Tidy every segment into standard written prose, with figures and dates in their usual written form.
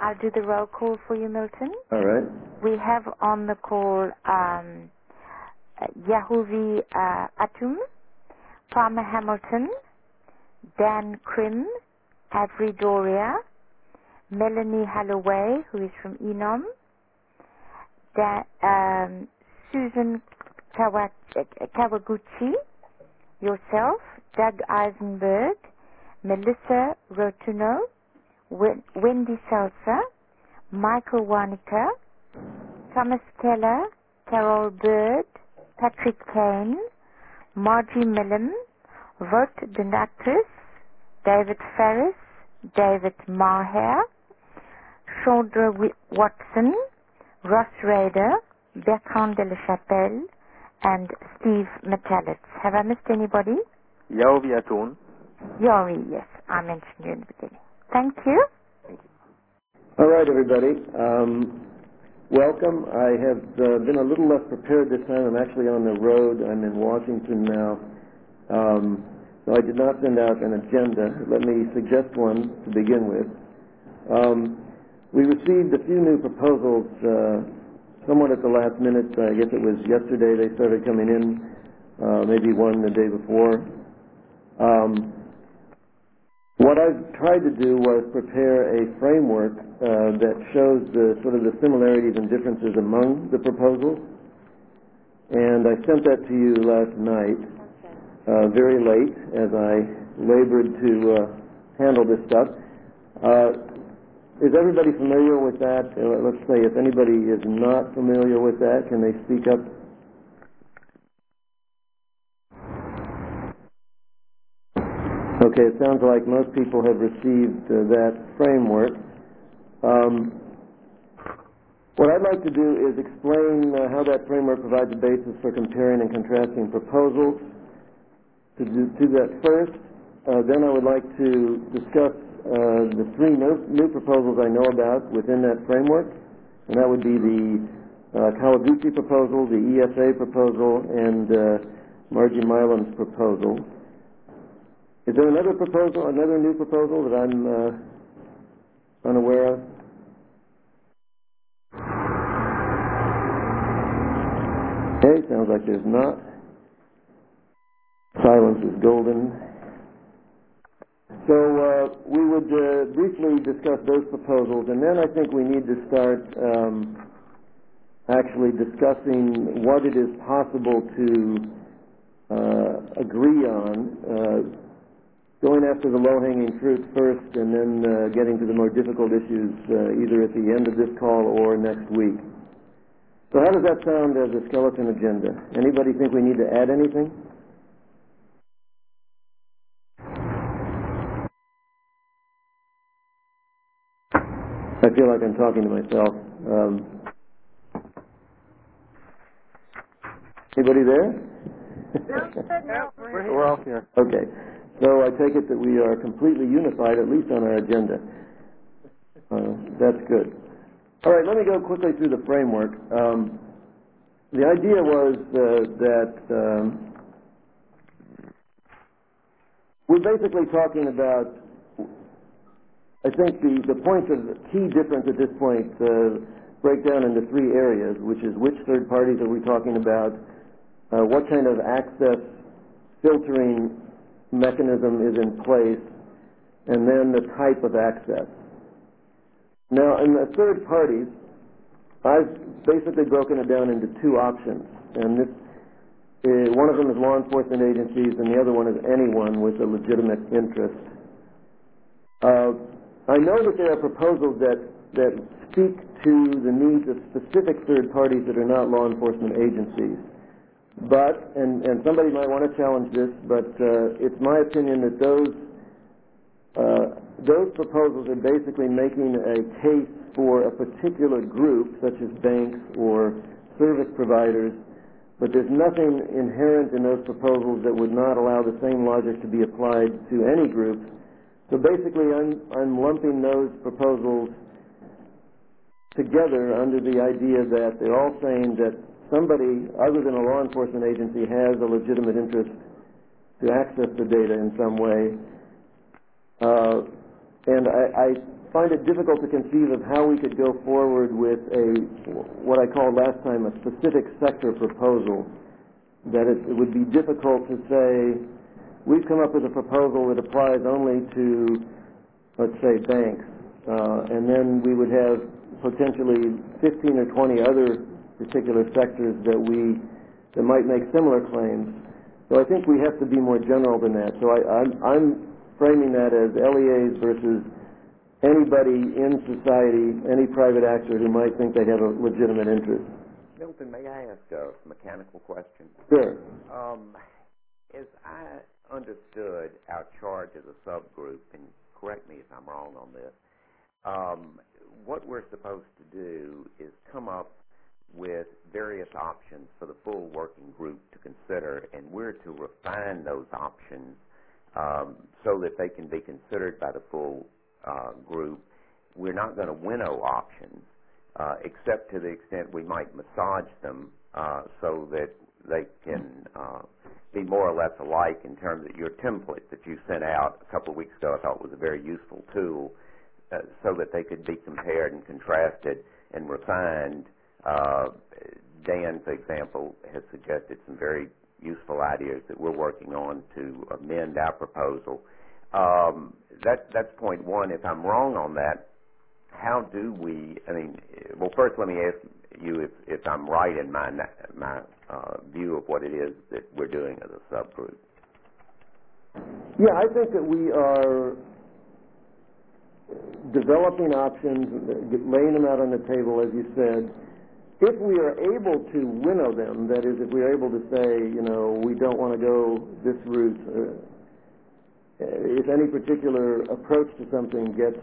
I'll do the roll call for you, Milton. All right. We have on the call Yahuvi Atum, Palmer Hamilton, Dan Krim, Avery Doria, Melanie Holloway, who is from Enom, Susan Kawaguchi, yourself, Doug Eisenberg, Melissa Rotuno, Wendy Seltzer, Michael Wanica, Thomas Keller, Carol Bird, Patrick Kane, Margie Millam, Vote Donatris, David Farris, David Maher, Chandra Watson, Ross Rader, Bertrand de la Chapelle, and Steve Metalitz. Have I missed anybody? Yaovi Atun. Yori, yes, I mentioned you in the beginning. Thank you. All right, everybody. Welcome. I have been a little less prepared this time. I'm actually on the road. I'm in Washington now. So I did not send out an agenda. Let me suggest one to begin with. We received a few new proposals somewhat at the last minute. I guess it was yesterday they started coming in, maybe one the day before. What I've tried to do was prepare a framework that shows the sort of the similarities and differences among the proposals. And I sent that to you last night, very late, as I labored to handle this stuff. Is everybody familiar with that? Let's say if anybody is not familiar with that, can they speak up? Okay, it sounds like most people have received that framework. What I'd like to do is explain how that framework provides a basis for comparing and contrasting proposals. To do that first, then I would like to discuss the three new proposals I know about within that framework, and that would be the Kawaguchi proposal, the ESA proposal, and Margie Milam's proposal. Is there another proposal, another new proposal that I'm unaware of? Okay, sounds like there's not. Silence is golden. So we would briefly discuss those proposals, and then I think we need to start actually discussing what it is possible to agree on, going after the low-hanging fruit first, and then getting to the more difficult issues either at the end of this call or next week. So how does that sound as a skeleton agenda? Anybody think we need to add anything? I feel like I'm talking to myself. Anybody there? We're all here. Okay. So I take it that we are completely unified, at least on our agenda. That's good. All right, let me go quickly through the framework. The idea was that we're basically talking about, I think the points of key difference at this point break down into three areas, which is which third parties are we talking about, what kind of access filtering mechanism is in place, and then the type of access. Now, in the third parties, I've basically broken it down into two options, and this one of them is law enforcement agencies, and the other one is anyone with a legitimate interest. I know that there are proposals that speak to the needs of specific third parties that are not law enforcement agencies. But, and somebody might want to challenge this, but it's my opinion that those proposals are basically making a case for a particular group, such as banks or service providers, but there's nothing inherent in those proposals that would not allow the same logic to be applied to any group. So basically, I'm lumping those proposals together under the idea that they're all saying that somebody other than a law enforcement agency has a legitimate interest to access the data in some way. And I find it difficult to conceive of how we could go forward with what I called last time, a specific sector proposal. That it would be difficult to say, we've come up with a proposal that applies only to, let's say, banks, and then we would have potentially 15 or 20 other particular sectors that might make similar claims. So I think we have to be more general than that. So I'm framing that as LEAs versus anybody in society, any private actor who might think they have a legitimate interest. Milton, may I ask a mechanical question? Sure. As I understood our charge as a subgroup, and correct me if I'm wrong on this, what we're supposed to do is come up with various options for the full working group to consider, and we're to refine those options so that they can be considered by the full group. We're not going to winnow options, except to the extent we might massage them so that they can be more or less alike in terms of your template that you sent out a couple of weeks ago. I thought was a very useful tool so that they could be compared and contrasted and refined. Dan, for example, has suggested some very useful ideas that we're working on to amend our proposal. That's point one. If I'm wrong on that, how do we, well, first let me ask you if I'm right in my view of what it is that we're doing as a subgroup. Yeah, I think that we are developing options, laying them out on the table, as you said. If we are able to winnow them, that is, if we are able to say, we don't want to go this route, if any particular approach to something gets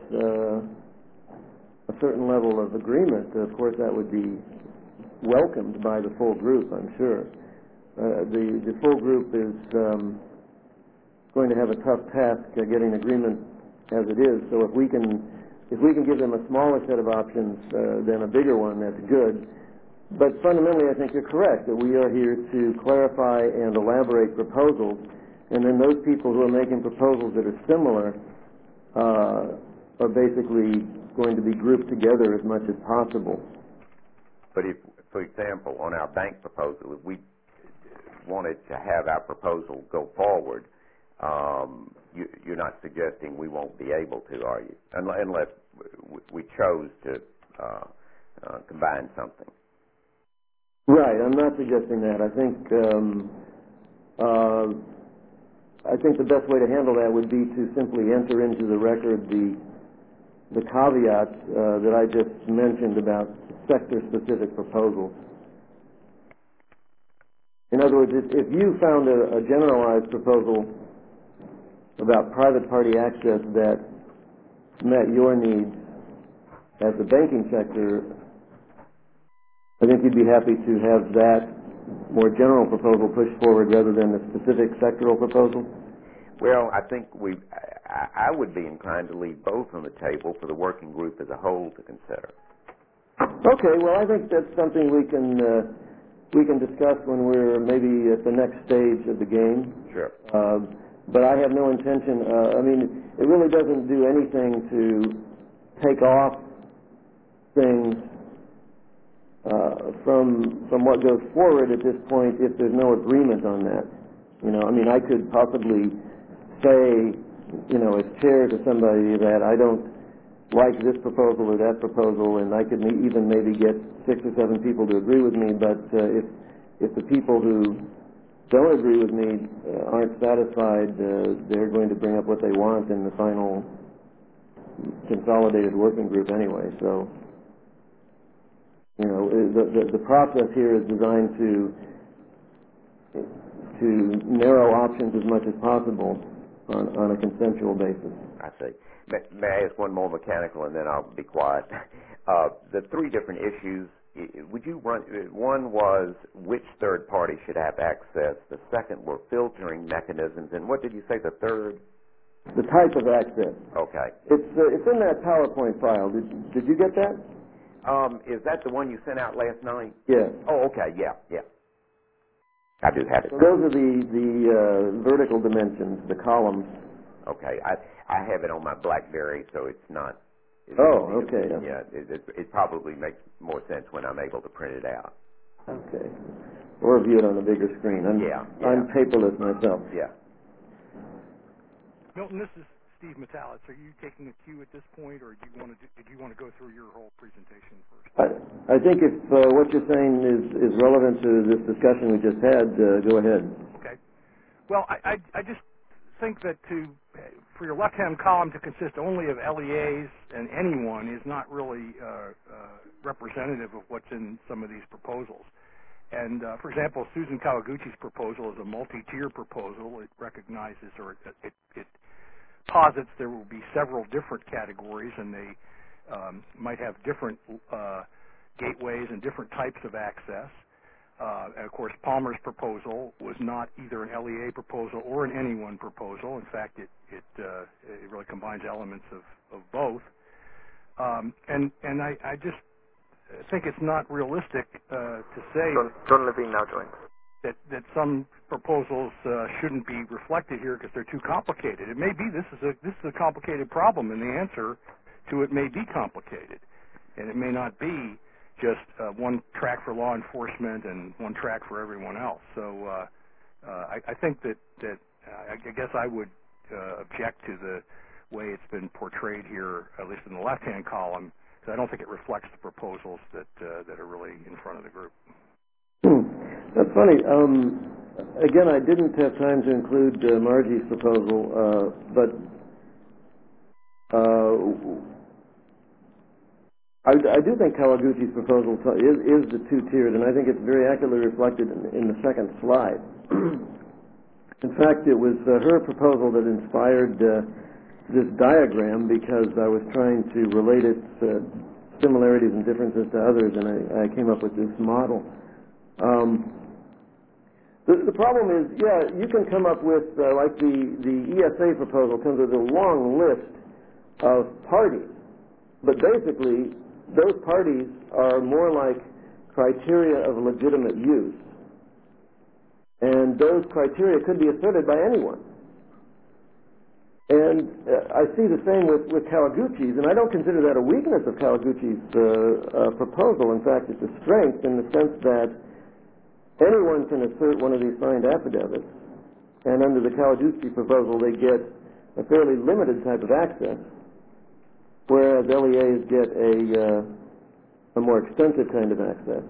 a certain level of agreement, of course that would be welcomed by the full group, I'm sure. The full group is going to have a tough task getting agreement as it is, so if we can give them a smaller set of options than a bigger one, that's good. But fundamentally, I think you're correct, that we are here to clarify and elaborate proposals, and then those people who are making proposals that are similar are basically going to be grouped together as much as possible. But if, for example, on our bank proposal, if we wanted to have our proposal go forward, you're not suggesting we won't be able to, are you? Unless we chose to combine something. Right, I'm not suggesting that. I think the best way to handle that would be to simply enter into the record the caveats that I just mentioned about sector-specific proposals. In other words, if you found a generalized proposal about private party access that met your needs as the banking sector, I think you'd be happy to have that more general proposal pushed forward rather than the specific sectoral proposal? Well, I think I would be inclined to leave both on the table for the working group as a whole to consider. Okay, well, I think that's something we can discuss when we're maybe at the next stage of the game. Sure. But I have no intention. It really doesn't do anything to take off things from what goes forward at this point if there's no agreement on that. I could possibly say, as chair to somebody that I don't like this proposal or that proposal, and I could even maybe get 6 or 7 people to agree with me, but if the people who don't agree with me aren't satisfied, they're going to bring up what they want in the final consolidated working group anyway. So, the process here is designed to narrow options as much as possible on a consensual basis. I see. May I ask one more mechanical, and then I'll be quiet? The 3 different issues, would you run? One was which third party should have access. The second were filtering mechanisms, and what did you say? The third? The type of access. Okay. It's in that PowerPoint file. Did you get that? Is that the one you sent out last night? Yes. Oh, okay. Yeah. I do have it. So those are the vertical dimensions, the columns. Okay. I have it on my BlackBerry, so it's not Oh, okay. Yeah, it probably makes more sense when I'm able to print it out. Okay. Or view it on a bigger screen. I'm paperless myself. Yeah. Milton, this is Steve Metalitz. Are you taking a cue at this point, or did you want to go through your whole presentation first? I think if what you're saying is relevant to this discussion we just had, go ahead. Okay. Well, I just think that for your left-hand column to consist only of LEAs and anyone is not really representative of what's in some of these proposals. And, for example, Susan Kawaguchi's proposal is a multi-tier proposal. It recognizes or it posits there will be several different categories, and they might have different gateways and different types of access. And, of course, Palmer's proposal was not either an LEA proposal or an anyone proposal. In fact, it really combines elements of both. And I just think it's not realistic to say John Levine now joins. that some proposals shouldn't be reflected here because they're too complicated. It may be this is a complicated problem, and the answer to it may be complicated, and it may not be just one track for law enforcement and one track for everyone else. So I think that I guess I would object to the way it's been portrayed here, at least in the left-hand column, because I don't think it reflects the proposals that are really in front of the group. That's funny. Again, I didn't have time to include Margie's proposal, but I do think Kawaguchi's proposal is the two-tiered, and I think it's very accurately reflected in the second slide. In fact, it was her proposal that inspired this diagram, because I was trying to relate its similarities and differences to others, and I came up with this model. The problem is, you can come up with, like the ESA proposal comes with a long list of parties, but basically those parties are more like criteria of legitimate use, and those criteria could be asserted by anyone. And I see the same with Kawaguchi's, and I don't consider that a weakness of Kawaguchi's proposal. In fact, it's a strength in the sense that anyone can assert one of these signed affidavits, and under the Kawaguchi proposal they get a fairly limited type of access, whereas LEAs get a more extensive kind of access.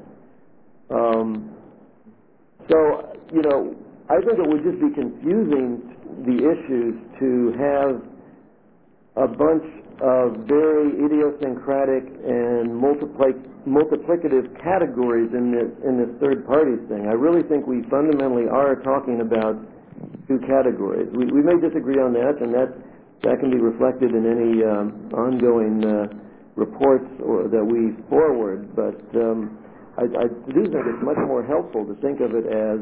So, I think it would just be confusing the issues to have a bunch of very idiosyncratic and multiplicative categories in this third parties thing. I really think we fundamentally are talking about two categories. We may disagree on that, and that can be reflected in any ongoing reports that we forward, but I do think it's much more helpful to think of it as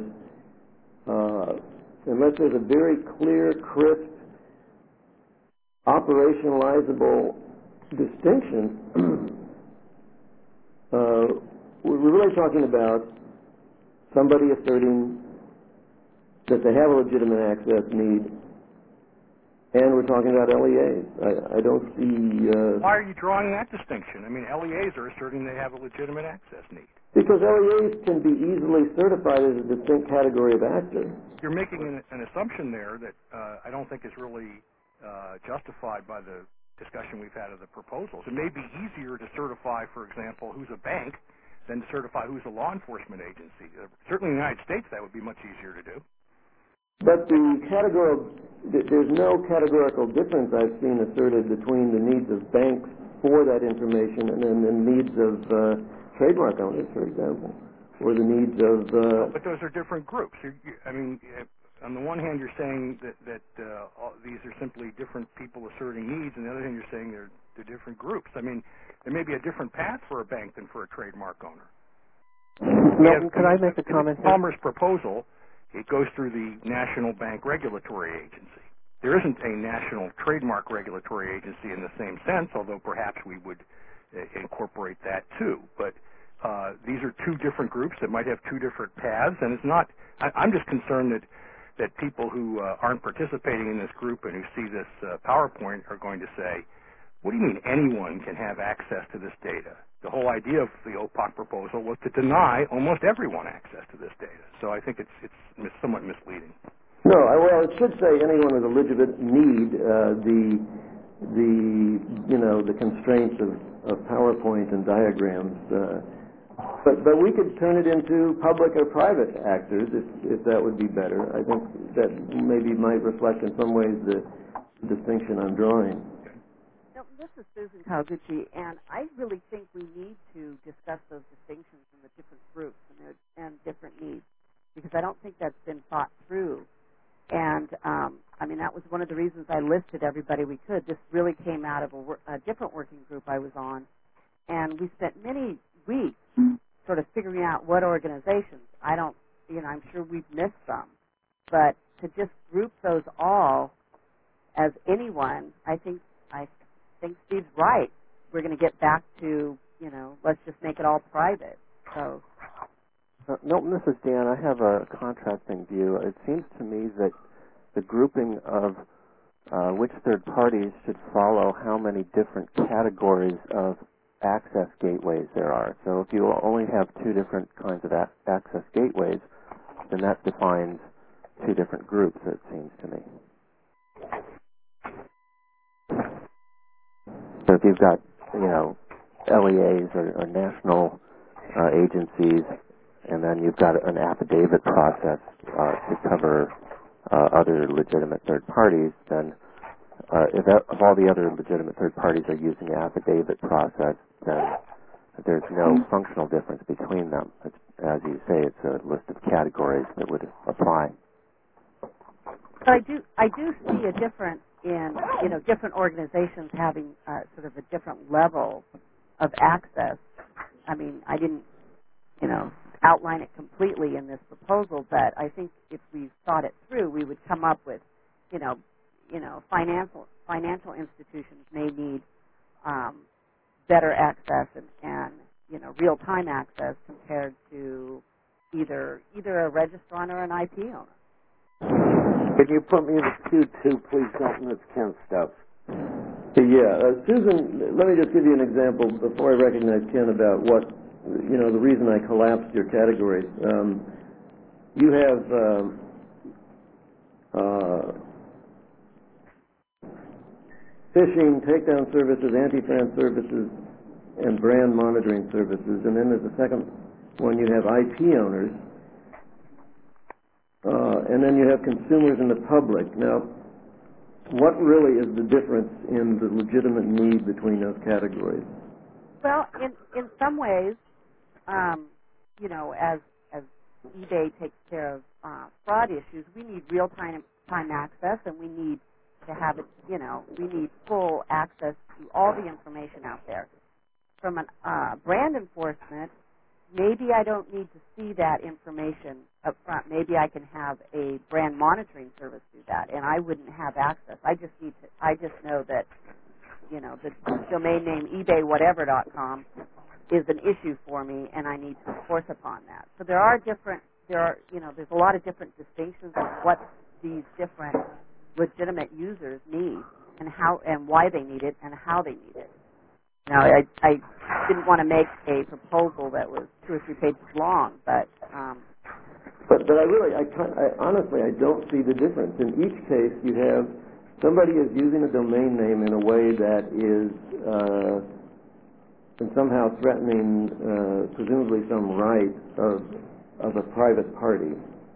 unless there's a very clear, crisp, operationalizable distinction, we're really talking about somebody asserting that they have a legitimate access need, and we're talking about LEAs. I don't see... Why are you drawing that distinction? I mean, LEAs are asserting they have a legitimate access need. Because LEAs can be easily certified as a distinct category of actor. You're making an assumption there that I don't think is really justified by the discussion we've had of the proposals. It may be easier to certify, for example, who's a bank than to certify who's a law enforcement agency. Certainly in the United States that would be much easier to do. But there's no categorical difference I've seen asserted between the needs of banks for that information and then the needs of trademark owners, for example, or the needs of... But those are different groups. I mean, on the one hand, you're saying that these are simply different people asserting needs, and the other hand, you're saying they're different groups. I mean, there may be a different path for a bank than for a trademark owner. Milton, could I make a comment here? Palmer's proposal, it goes through the National Bank Regulatory Agency. There isn't a National Trademark Regulatory Agency in the same sense, although perhaps we would incorporate that too. But these are two different groups that might have two different paths, and it's not... I'm just concerned that people who aren't participating in this group and who see this PowerPoint are going to say, What do you mean anyone can have access to this data? The whole idea of the OPOC proposal was to deny almost everyone access to this data. So I think it's somewhat misleading. No, well, it should say anyone with a legitimate need. The constraints of PowerPoint and diagrams. But we could turn it into public or private actors if that would be better. I think that maybe might reflect in some ways the distinction I'm drawing. This is Susan Kawaguchi, and I really think we need to discuss those distinctions in the different groups and different needs, because I don't think that's been thought through. And, that was one of the reasons I listed everybody we could. This really came out of a different working group I was on, and we spent many weeks sort of figuring out what organizations. I'm sure we've missed some, but to just group those all as anyone, I think Steve's right. We're going to get back to, let's just make it all private. So, Milton, this is Dan. I have a contrasting view. It seems to me that the grouping of which third parties should follow how many different categories of access gateways there are. So if you only have two different kinds of access gateways, then that defines two different groups, it seems to me. So if you've got, LEAs or national agencies, and then you've got an affidavit process to cover other legitimate third parties, then if all the other legitimate third parties are using the affidavit process, then there's no functional difference between them. It's, as you say, it's a list of categories that would apply. But I do see a difference in different organizations having sort of a different level of access. I didn't outline it completely in this proposal, but I think if we thought it through, we would come up with financial institutions may need better access and real-time access compared to either a registrant or an IP owner. Can you put me in the queue too, please, Milton? It's Ken Stubbs. Susan, let me just give you an example before I recognize Ken about what, the reason I collapsed your categories. You have phishing, takedown services, anti-fan services, and brand monitoring services. And then there's the second one, you have IP owners. And then you have consumers and the public. Now, what really is the difference in the legitimate need between those categories? Well, in some ways, as eBay takes care of fraud issues, we need real-time access, and we need to have it, we need full access to all the information out there. From a brand enforcement, maybe I don't need to see that information up front. Maybe I can have a brand monitoring service do that, and I wouldn't have access. I just know that, the domain name ebaywhatever.com is an issue for me, and I need to enforce upon that. So there's a lot of different distinctions of what these different legitimate users need and how and why they need it and how they need it. Now, I didn't want to make a proposal that was 2 or 3 pages long, but honestly, I don't see the difference. In each case, you have somebody is using a domain name in a way that is somehow threatening, presumably, some right of a private party,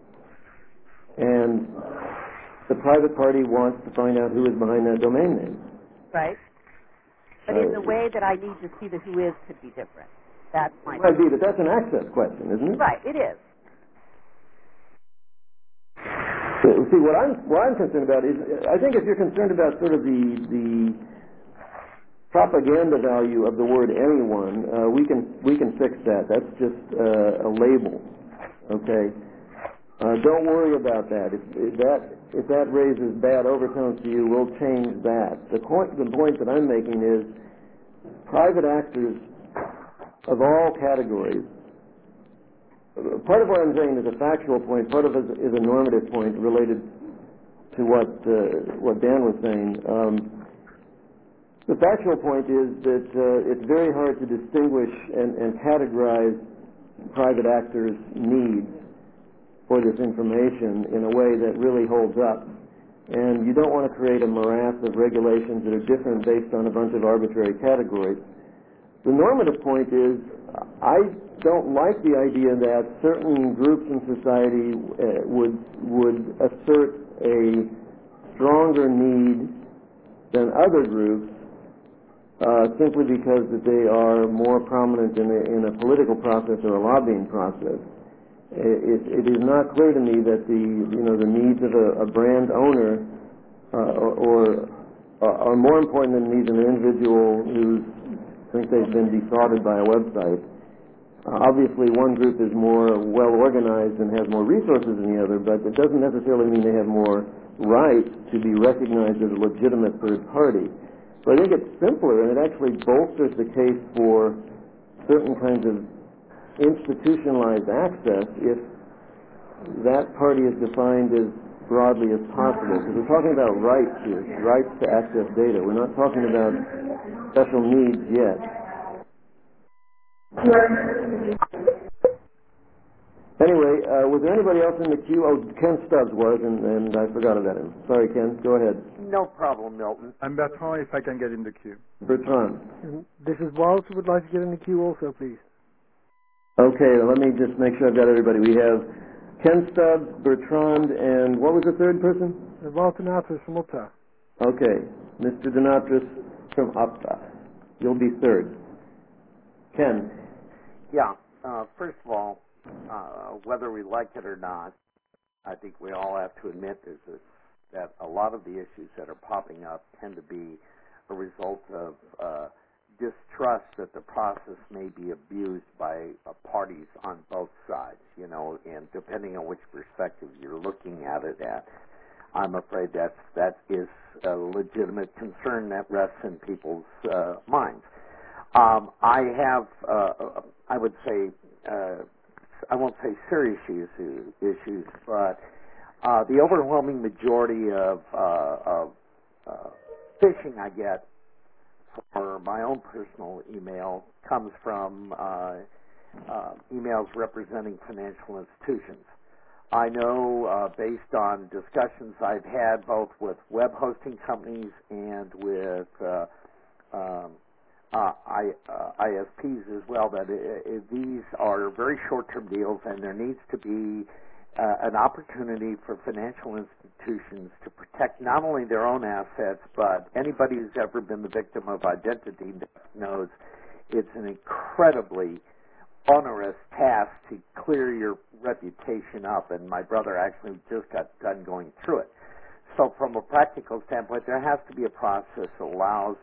and the private party wants to find out who is behind that domain name. Right. But in the way that I need to see the who is could be different. That's my point. But that's an access question, isn't it? Right, it is. See, what I'm concerned about is, I think if you're concerned about sort of the propaganda value of the word anyone, we can fix that. That's just a label, okay? Don't worry about that. If that raises bad overtones to you, we'll change that. The point that I'm making is private actors of all categories. Part of what I'm saying is a factual point. Part of it is a normative point related to what Dan was saying. The factual point is that it's very hard to distinguish and categorize private actors' needs for this information in a way that really holds up. And you don't want to create a morass of regulations that are different based on a bunch of arbitrary categories. The normative point is, I don't like the idea that certain groups in society would assert a stronger need than other groups simply because that they are more prominent in a political process or a lobbying process. It is not clear to me that the needs of a brand owner are more important than the needs of an individual who thinks they've been defrauded by a website. Obviously, one group is more well organized and has more resources than the other, but it doesn't necessarily mean they have more right to be recognized as a legitimate third party. So I think it's simpler, and it actually bolsters the case for certain kinds of institutionalized access if that party is defined as broadly as possible. Because we're talking about rights here, rights to access data. We're not talking about special needs yet. Anyway, was there anybody else in the queue? Oh, Ken Stubbs was, and I forgot about him. Sorry, Ken. Go ahead. No problem, Milton. I'm Bertrand, if I can get in the queue. Bertrand. This is Walter who would like to get in the queue also, please. Okay, let me just make sure I've got everybody. We have Ken Stubbs, Bertrand, and what was the third person? Walter Natras from Utah. Okay, Mr. Donatras from Utah. You'll be third. Ken. Yeah, first of all, whether we like it or not, I think we all have to admit that a lot of the issues that are popping up tend to be a result of distrust that the process may be abused by parties on both sides, and depending on which perspective you're looking at it at, I'm afraid that is a legitimate concern that rests in people's minds. I have, I would say, I won't say serious issues, but the overwhelming majority of phishing I get for my own personal email comes from emails representing financial institutions. I know, based on discussions I've had both with web hosting companies and with ISPs as well, that these are very short-term deals, and there needs to be an opportunity for financial institutions to protect not only their own assets, but anybody who's ever been the victim of identity knows it's an incredibly onerous task to clear your reputation up, and my brother actually just got done going through it. So from a practical standpoint, there has to be a process that allows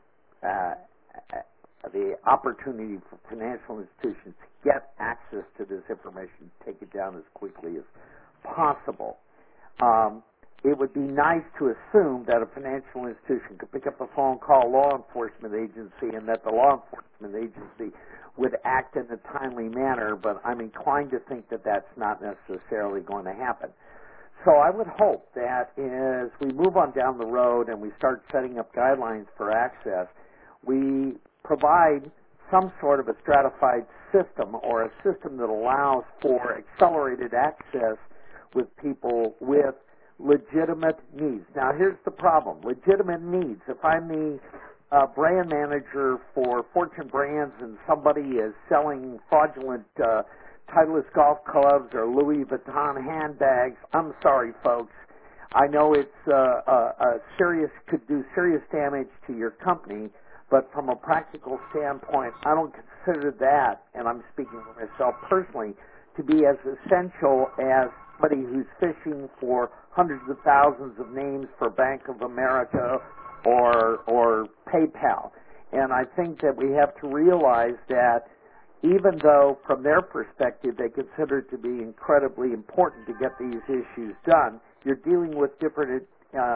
the opportunity for financial institutions to get access to this information, take it down as quickly as possible. It would be nice to assume that a financial institution could pick up the phone, call a law enforcement agency, and that the law enforcement agency would act in a timely manner, but I'm inclined to think that that's not necessarily going to happen. So I would hope that as we move on down the road and we start setting up guidelines for access, we provide some sort of a stratified system or a system that allows for accelerated access with people with legitimate needs. Now, here's the problem. Legitimate needs. If I'm the brand manager for Fortune Brands and somebody is selling fraudulent Titleist golf clubs or Louis Vuitton handbags, I'm sorry, folks. I know it's could do serious damage to your company, but from a practical standpoint, I don't consider that, and I'm speaking for myself personally, to be as essential as somebody who's fishing for hundreds of thousands of names for Bank of America or PayPal. And I think that we have to realize that even though from their perspective they consider it to be incredibly important to get these issues done, you're dealing with different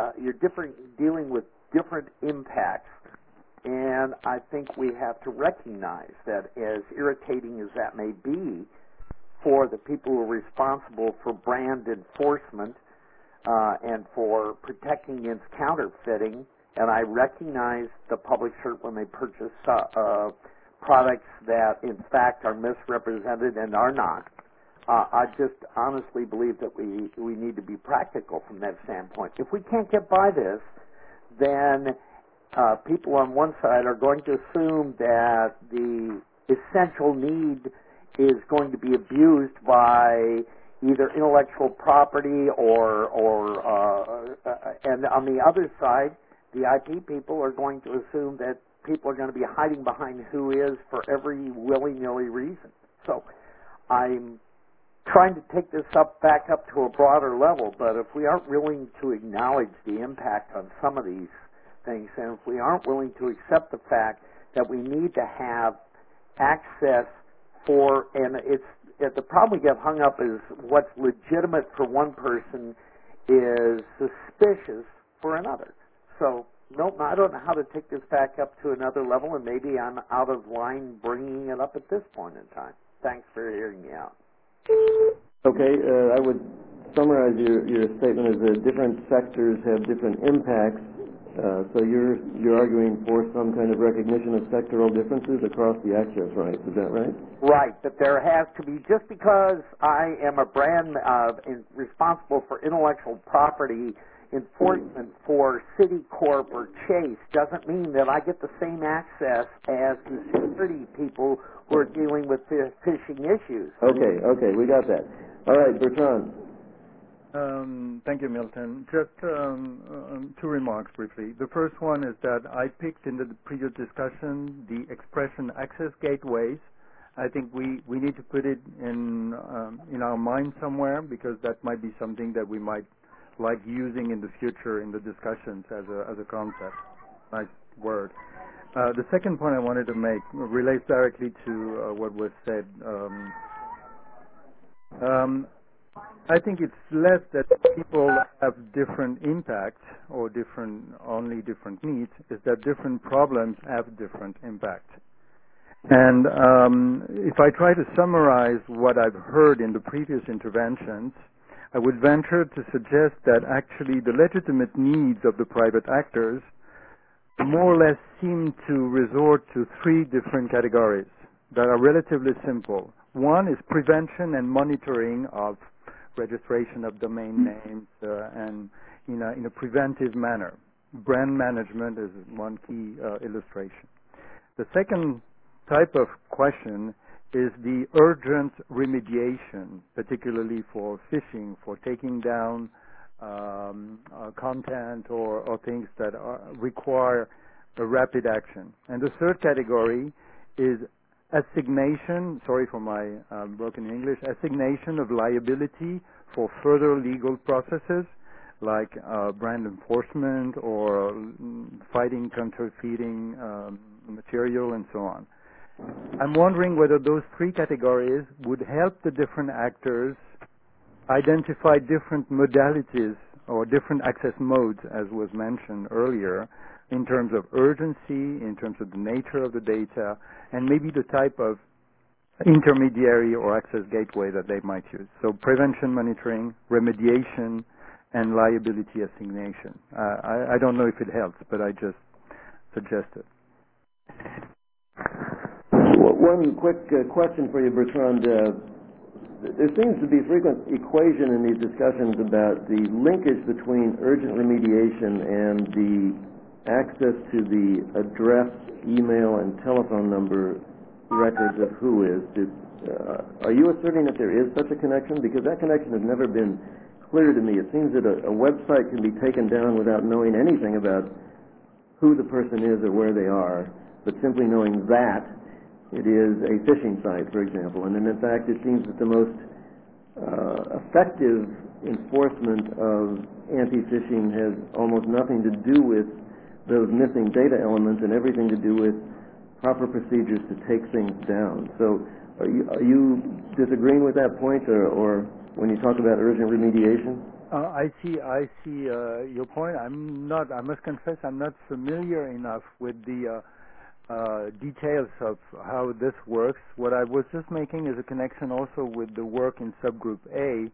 impacts. And I think we have to recognize that, as irritating as that may be for the people who are responsible for brand enforcement and for protecting against counterfeiting and I recognize the publisher when they purchase products that, in fact, are misrepresented and are not. I just honestly believe that we need to be practical from that standpoint. If we can't get by this, then people on one side are going to assume that the essential need is going to be abused by either intellectual property and on the other side, the IP people are going to assume that people are going to be hiding behind who is for every willy-nilly reason. So I'm trying to take this back up to a broader level, but if we aren't willing to acknowledge the impact on some of these things, and if we aren't willing to accept the fact that we need to have access for, and the problem we get hung up is what's legitimate for one person is suspicious for another. So, nope, I don't know how to take this back up to another level, and maybe I'm out of line bringing it up at this point in time. Thanks for hearing me out. Okay, I would summarize your statement as that different sectors have different impacts. So you're arguing for some kind of recognition of sectoral differences across the access rights. Is that right? Right, that there has to be, just because I am a brand responsible for intellectual property enforcement for Citicorp or Chase doesn't mean that I get the same access as the security people who are dealing with phishing issues. Okay, we got that. All right, Bertrand. Thank you, Milton. Just two remarks briefly. The first one is that I picked in the previous discussion the expression access gateways. I think we need to put it in our mind somewhere, because that might be something that we might like using in the future in the discussions as a concept. Nice word. The second point I wanted to make relates directly to what was said. I think it's less that people have different impacts or only different needs, is that different problems have different impacts. And if I try to summarize what I've heard in the previous interventions, I would venture to suggest that actually the legitimate needs of the private actors more or less seem to resort to three different categories that are relatively simple. One is prevention and monitoring of registration of domain names and in a preventive manner. Brand management is one key illustration. The second type of question is the urgent remediation, particularly for phishing, for taking down content or things that require a rapid action. And the third category is assignation, sorry for my broken English, assignation of liability for further legal processes like brand enforcement or fighting counterfeiting material and so on. I'm wondering whether those three categories would help the different actors identify different modalities or different access modes, as was mentioned earlier, in terms of urgency, in terms of the nature of the data, and maybe the type of intermediary or access gateway that they might use. So prevention monitoring, remediation, and liability assignation. I don't know if it helps, but I just suggest it. One quick question for you, Bertrand. There seems to be frequent equation in these discussions about the linkage between urgent remediation and the access to the address, email, and telephone number records of who is. Are you asserting that there is such a connection? Because that connection has never been clear to me. It seems that a website can be taken down without knowing anything about who the person is or where they are, but simply knowing that it is a phishing site, for example. And in fact, it seems that the most effective enforcement of anti-phishing has almost nothing to do with those missing data elements and everything to do with proper procedures to take things down. So are you disagreeing with that point, or when you talk about urgent remediation? I see your point. I must confess, I'm not familiar enough with the details of how this works. What I was just making is a connection also with the work in subgroup A,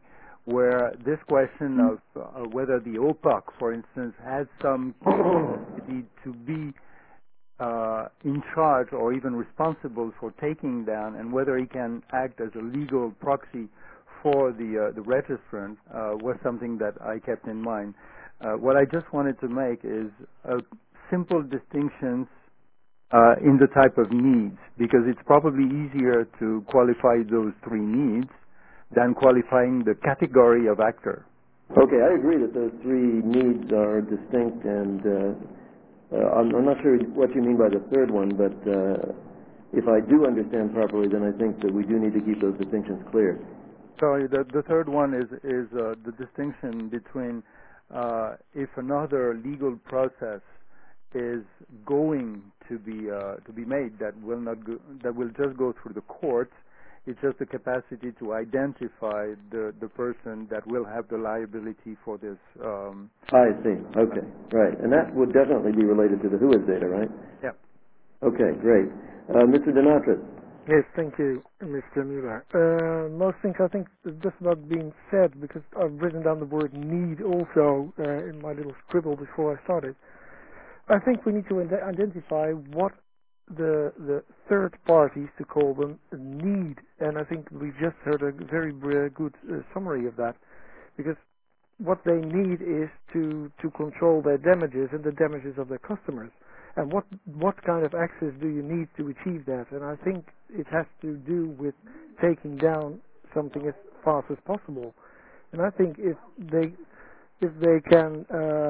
where this question of whether the OPAC, for instance, has some capacity to be in charge or even responsible for taking down, and whether he can act as a legal proxy for the registrant, was something that I kept in mind. What I just wanted to make is simple distinctions in the type of needs, because it's probably easier to qualify those three needs than qualifying the category of actor. Okay, I agree that those three needs are distinct, and I'm not sure what you mean by the third one, but if I do understand properly, then I think that we do need to keep those distinctions clear. Sorry, the third one is the distinction between if another legal process is going to be made that will just go through the courts. It's just the capacity to identify the person that will have the liability for this. I see. Okay, right. And that would definitely be related to the WHOIS data, right? Yeah. Okay, great. Mr. Denatris. Yes, thank you, Mr. Mueller. Most things I think is just about being said, because I've written down the word need also in my little scribble before I started. I think we need to identify what the third parties, to call them, need, and I think we just heard a very good summary of that, because what they need is to control their damages and the damages of their customers, and what kind of access do you need to achieve that? And I think it has to do with taking down something as fast as possible. And I think if they can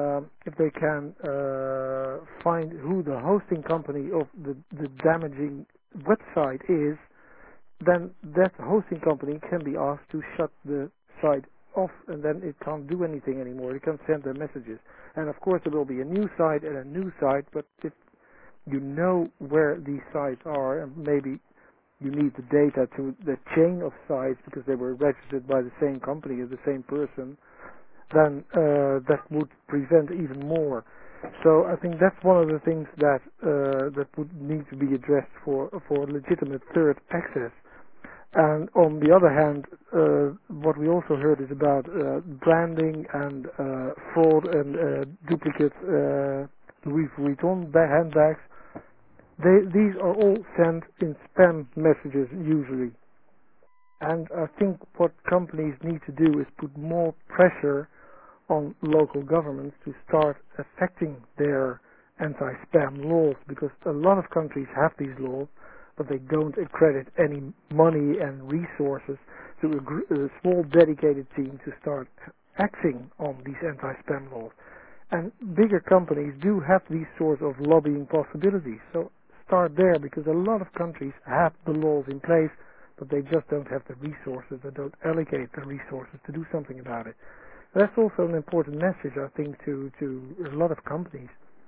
find who the hosting company of the damaging website is, then that hosting company can be asked to shut the site off, and then it can't do anything anymore. It can't send their messages. And of course there will be a new site and a new site, but if you know where these sites are, and maybe you need the data to the chain of sites because they were registered by the same company or the same person, then that would prevent even more. So I think that's one of the things that would need to be addressed for legitimate third access. And on the other hand, what we also heard is about branding and fraud and duplicate Louis Vuitton handbags. These are all sent in spam messages usually. And I think what companies need to do is put more pressure on local governments to start affecting their anti-spam laws, because a lot of countries have these laws, but they don't accredit any money and resources to a small dedicated team to start acting on these anti-spam laws. And bigger companies do have these sorts of lobbying possibilities. So start there, because a lot of countries have the laws in place, but they just don't have the resources, they don't allocate the resources to do something about it. That's also an important message, I think, to a lot of companies.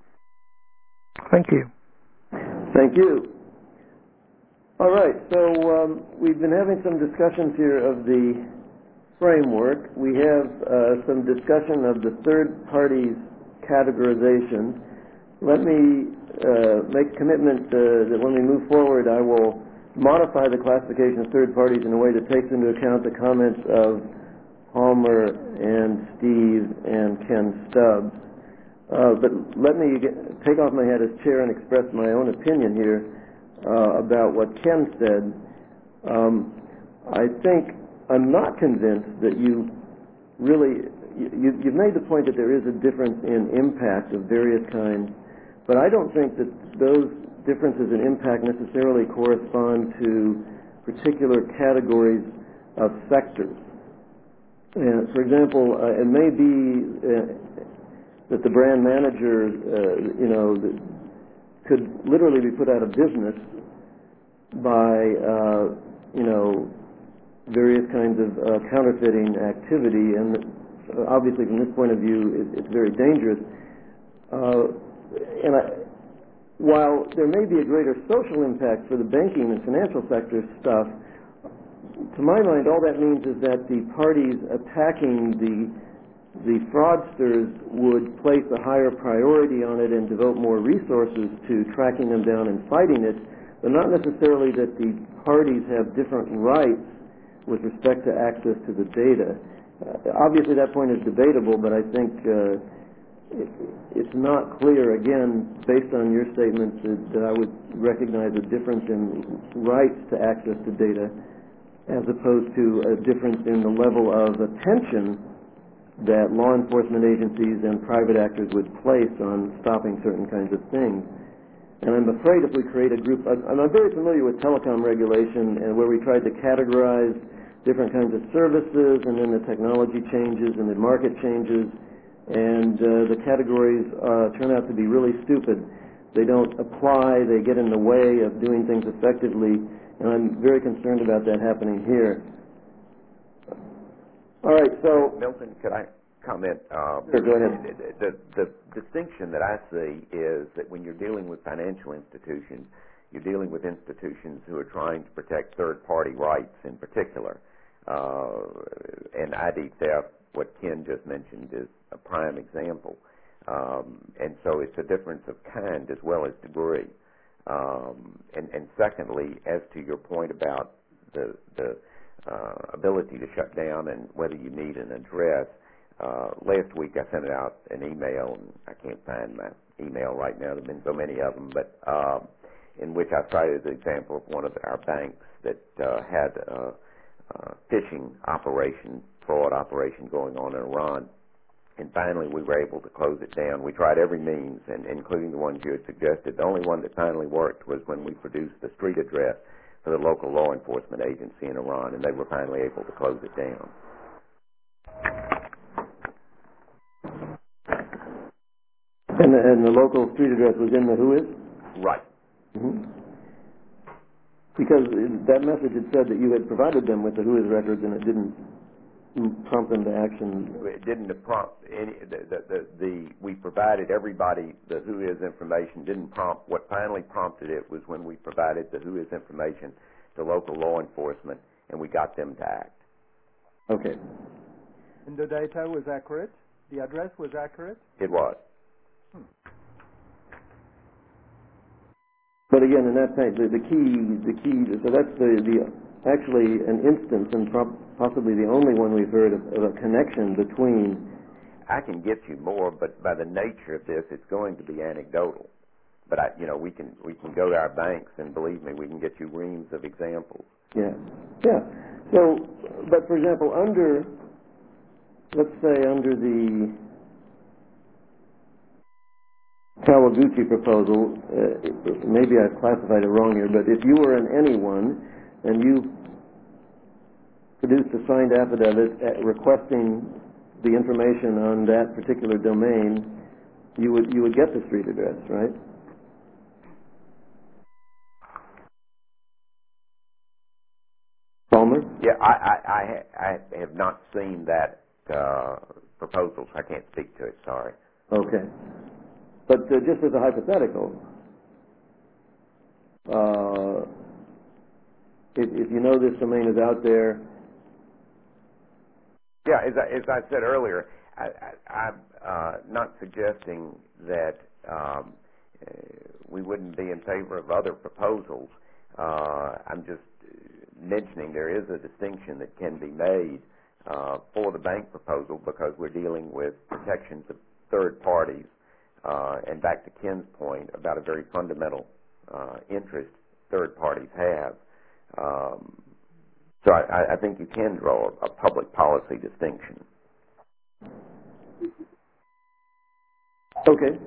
Thank you. Thank you. All right, so we've been having some discussions here of the framework. We have some discussion of the third party's categorization. Let me make a commitment that when we move forward, I will modify the classification of third parties in a way that takes into account the comments of Palmer and Steve and Ken Stubbs. But let me take off my hat as chair and express my own opinion here about what Ken said. I think I'm not convinced that you've made the point that there is a difference in impact of various kinds, but I don't think that those differences in impact necessarily correspond to particular categories of sectors. For example, it may be that the brand manager, could literally be put out of business by, various kinds of counterfeiting activity, and obviously from this point of view, it's very dangerous. While there may be a greater social impact for the banking and financial sector stuff, to my mind, all that means is that the parties attacking the fraudsters would place a higher priority on it and devote more resources to tracking them down and fighting it, but not necessarily that the parties have different rights with respect to access to the data. obviously that point is debatable, but I think it's not clear, again, based on your statements, that I would recognize a difference in rights to access to data as opposed to a difference in the level of attention that law enforcement agencies and private actors would place on stopping certain kinds of things. And I'm afraid if we create a group, I'm very familiar with telecom regulation and where we tried to categorize different kinds of services, and then the technology changes and the market changes, and the categories turn out to be really stupid. They don't apply, they get in the way of doing things effectively, and I'm very concerned about that happening here. All right, so... Milton, could I comment? Sure, go ahead. The distinction that I see is that when you're dealing with financial institutions, you're dealing with institutions who are trying to protect third-party rights in particular. And ID theft, what Ken just mentioned, is a prime example. And so it's a difference of kind as well as degree. And secondly, as to your point about the ability to shut down and whether you need an address, last week I sent out an email, and I can't find my email right now, there have been so many of them, but in which I cited the example of one of our banks that had a phishing operation, fraud operation going on in Iran. And finally, we were able to close it down. We tried every means, and including the ones you had suggested. The only one that finally worked was when we produced the street address for the local law enforcement agency in Iran, and they were finally able to close it down. And the local street address was in the WHOIS? Right. Mm-hmm. Because that message had said that you had provided them with the WHOIS records, and it didn't prompt them to action. It didn't prompt any. We provided everybody the WHOIS information. Didn't prompt. What finally prompted it was when we provided the WHOIS information to local law enforcement, and we got them to act. Okay. And the data was accurate. The address was accurate. It was. But again, in that case, the key. So that's the actually an instance, and possibly the only one we've heard of a connection between. I can get you more, but by the nature of this, it's going to be anecdotal. But we can go to our banks, and believe me, we can get you reams of examples. Yeah. So, but for example, let's say under the Kawaguchi proposal, maybe I've classified it wrong here, but if you were an anyone and you produced a signed affidavit requesting the information on that particular domain, you would get the street address, right? Palmer? Yeah, I have not seen that proposal, so I can't speak to it. Sorry. Okay. But just as a hypothetical, if you know this domain is out there. Yeah, as I said earlier, I'm not suggesting that we wouldn't be in favor of other proposals. I'm just mentioning there is a distinction that can be made for the bank proposal because we're dealing with protections of third parties. And back to Ken's point about a very fundamental interest third parties have. So I think you can draw a public policy distinction. Okay.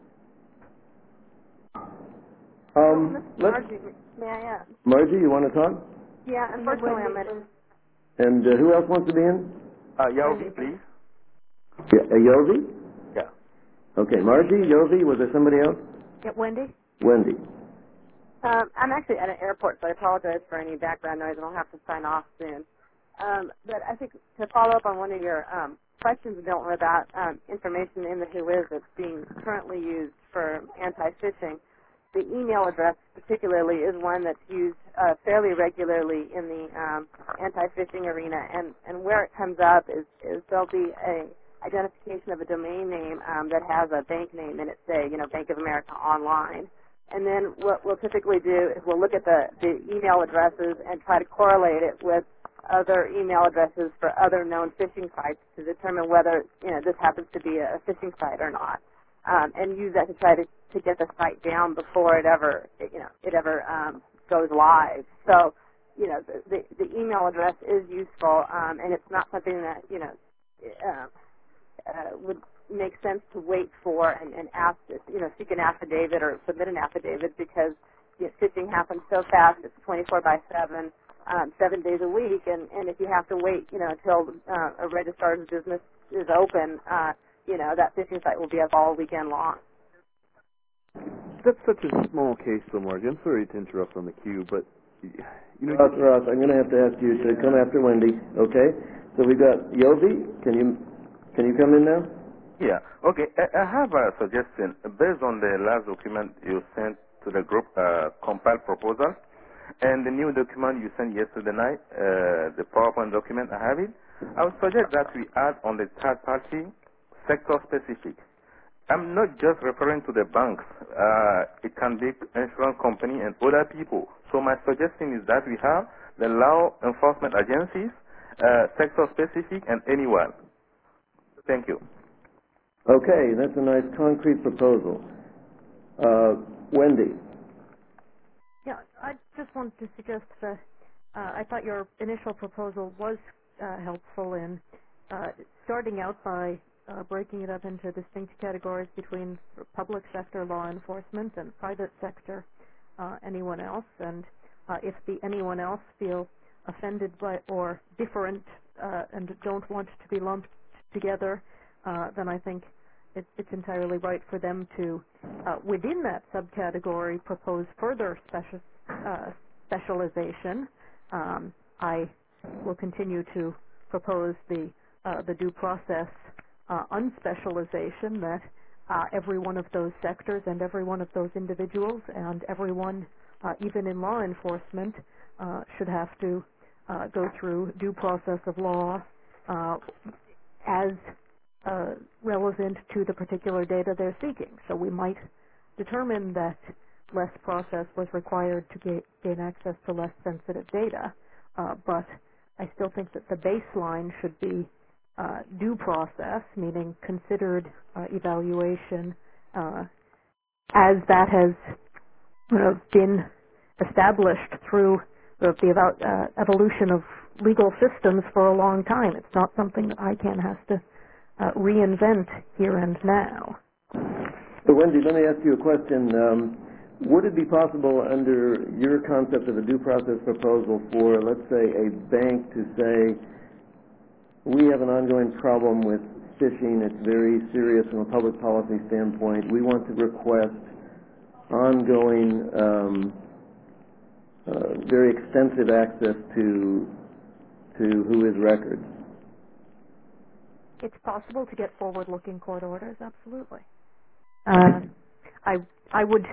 Margie, may I ask? Margie, you want to talk? Yeah, unfortunately I'm in. And who else wants to be in? Yovi, please. Yeah, Yovi? Yeah. Okay, Margie, Yovi, was there somebody else? Yeah, Wendy? Wendy. I'm actually at an airport, so I apologize for any background noise, and I'll have to sign off soon. But I think to follow up on one of your questions, Milton, about information in the WHOIS that's being currently used for anti-phishing, the email address particularly is one that's used fairly regularly in the anti-phishing arena, and where it comes up is there'll be a identification of a domain name that has a bank name in it, say, Bank of America Online. And then what we'll typically do is we'll look at the email addresses and try to correlate it with other email addresses for other known phishing sites to determine whether this happens to be a phishing site or not, and use that to try to get the site down before it ever goes live. So the email address is useful, and it's not something that would make sense to wait for and ask, seek an affidavit or submit an affidavit, because phishing happens so fast. It's 24/7, 7 days a week, and if you have to wait, until a registrar's business is open, that phishing site will be up all weekend long. That's such a small case, though, Margie. I'm sorry to interrupt on the queue, but Ross, I'm going to have to ask you to come after Wendy. Okay? So we've got Yobi. Can you come in now? Yeah. Okay. I have a suggestion based on the last document you sent to the group, compiled proposal, and the new document you sent yesterday night, the PowerPoint document. I have it. I would suggest that we add on the third party sector specific. I'm not just referring to the banks. It can be insurance company and other people. So my suggestion is that we have the law enforcement agencies, sector specific, and anyone. Thank you. Okay, that's a nice concrete proposal. Wendy. Yeah, I just wanted to suggest that I thought your initial proposal was helpful in starting out by breaking it up into distinct categories between public sector law enforcement and private sector anyone else. And if the anyone else feel offended by or different and don't want to be lumped together, then I think it's entirely right for them to, within that subcategory, propose further specialization. I will continue to propose the due process unspecialization, that every one of those sectors and every one of those individuals and everyone, even in law enforcement, should have to go through due process of law as relevant to the particular data they're seeking. So we might determine that less process was required to gain access to less sensitive data, but I still think that the baseline should be due process, meaning considered evaluation as that has been established through the evolution of legal systems for a long time. It's not something that ICANN has to reinvent here and now. So Wendy, let me ask you a question. Would it be possible under your concept of a due process proposal for, let's say, a bank to say, we have an ongoing problem with phishing, it's very serious from a public policy standpoint, we want to request ongoing, very extensive access to WHOIS records? It's possible to get forward-looking court orders, absolutely. I would,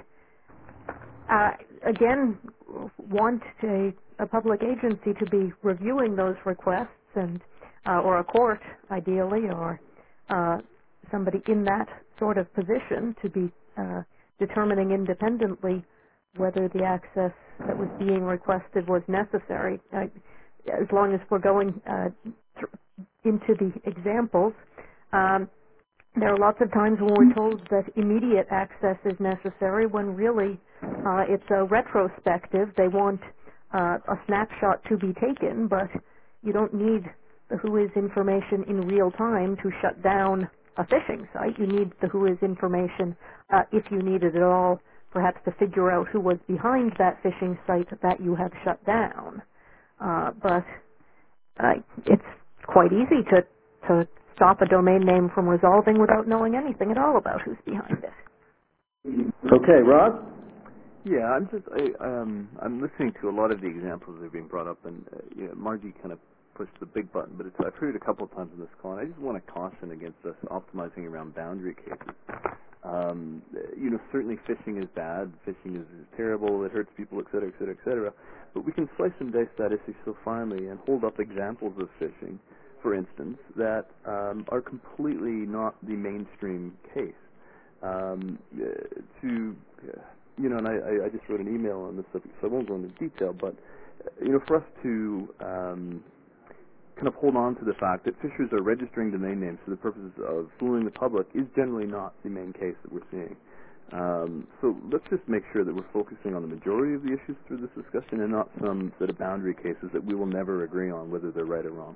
again, want a public agency to be reviewing those requests, and or a court, ideally, or somebody in that sort of position to be determining independently whether the access that was being requested was necessary. As long as we're going into the examples, there are lots of times when we're told that immediate access is necessary when really it's a retrospective. They want a snapshot to be taken, but you don't need the WHOIS information in real time to shut down a phishing site. You need the WHOIS information, if you need it at all, perhaps to figure out who was behind that phishing site that you have shut down. But it's quite easy to stop a domain name from resolving without knowing anything at all about who's behind it. Okay, Rob? Yeah, I'm listening to a lot of the examples that are being brought up, and Margie kind of pushed the big button, but I've heard it a couple of times in this call, and I just want to caution against us optimizing around boundary cases. Certainly phishing is bad, phishing is terrible, it hurts people, et cetera, et cetera, et cetera, but we can slice and dice that issue so finely and hold up examples of phishing, for instance, that are completely not the mainstream case. And I just wrote an email on this subject, so I won't go into detail, but for us to kind of hold on to the fact that phishers are registering domain names for the purposes of fooling the public is generally not the main case that we're seeing. So let's just make sure that we're focusing on the majority of the issues through this discussion and not some sort of boundary cases that we will never agree on whether they're right or wrong.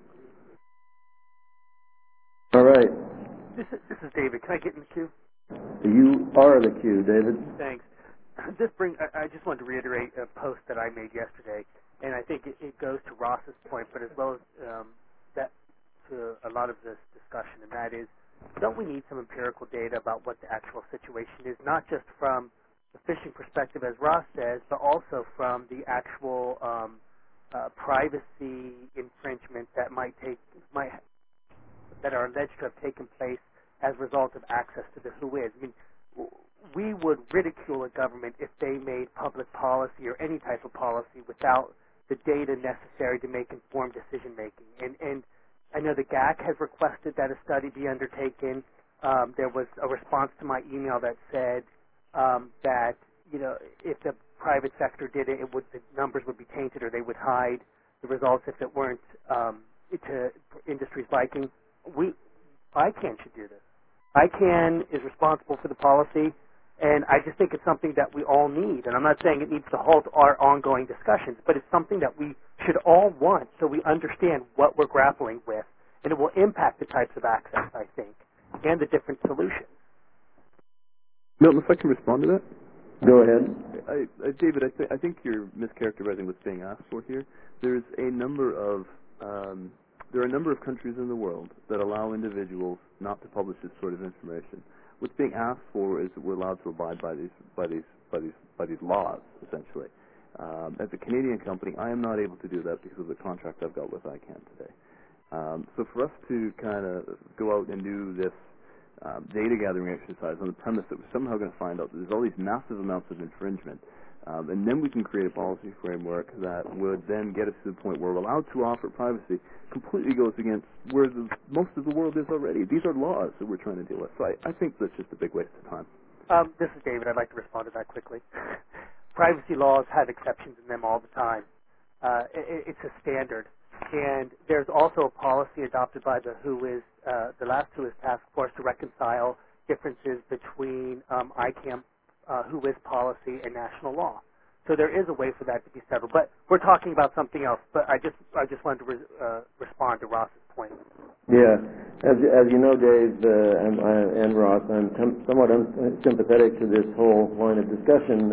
All right. This is David. Can I get in the queue? You are the queue, David. Thanks. I just wanted to reiterate a post that I made yesterday, and I think it goes to Ross's point, but as well as that to a lot of this discussion, and that is, don't we need some empirical data about what the actual situation is, not just from the phishing perspective, as Ross says, but also from the actual privacy infringement that that are alleged to have taken place as a result of access to the WHOIS. I mean, we would ridicule a government if they made public policy or any type of policy without the data necessary to make informed decision making. And I know the GAC has requested that a study be undertaken. There was a response to my email that said that if the private sector did it, the numbers would be tainted or they would hide the results if it weren't to industry's liking. ICANN should do this. ICANN is responsible for the policy, and I just think it's something that we all need. And I'm not saying it needs to halt our ongoing discussions, but it's something that we should all want so we understand what we're grappling with, and it will impact the types of access, I think, and the different solutions. Milton, if I can respond to that? Go ahead. David, I think you're mischaracterizing what's being asked for here. There are a number of countries in the world that allow individuals not to publish this sort of information. What's being asked for is that we're allowed to abide by these laws, essentially. As a Canadian company, I am not able to do that because of the contract I've got with ICANN today. So for us to kind of go out and do this data gathering exercise on the premise that we're somehow going to find out that there's all these massive amounts of infringement, and then we can create a policy framework that would then get us to the point where we're allowed to offer privacy, completely goes against where most of the world is already. These are laws that we're trying to deal with. So I think that's just a big waste of time. This is David. I'd like to respond to that quickly. Privacy laws have exceptions in them all the time. It's a standard. And there's also a policy adopted by the last WHOIS task force to reconcile differences between ICANN, WHOIS policy, and national law. So there is a way for that to be settled. But we're talking about something else. But I just wanted to respond to Ross's point. Yeah, as you know, Dave and Ross, I'm somewhat unsympathetic to this whole line of discussion.